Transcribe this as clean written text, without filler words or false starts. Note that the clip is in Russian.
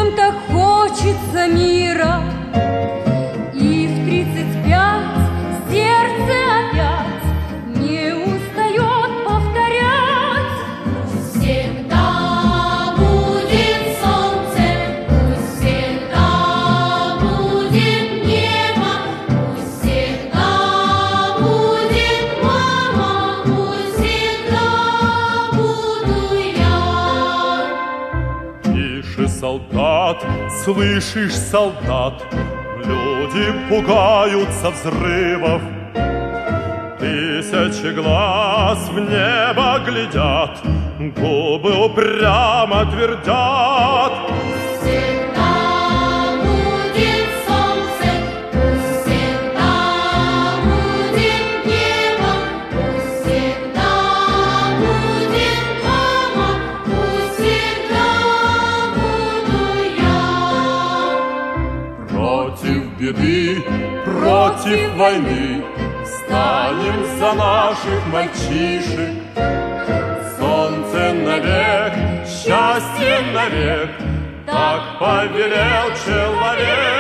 Всем так хочется мира, и в 35 сердце опять не устает повторять. Пусть всегда будет солнце, пусть всегда будет небо, пусть всегда будет мама, пусть всегда буду я. Тише, солдат, слышишь, солдат, люди пугаются взрывов. Тысячи глаз в небо глядят, губы упрямо твердят. Всегда будет солнце, пусть всегда будет небо, пусть всегда будет мама, пусть всегда буду я. Против беды, против войны встанем за наших мальчишек. Солнце навек, счастье навек, так повелел человек.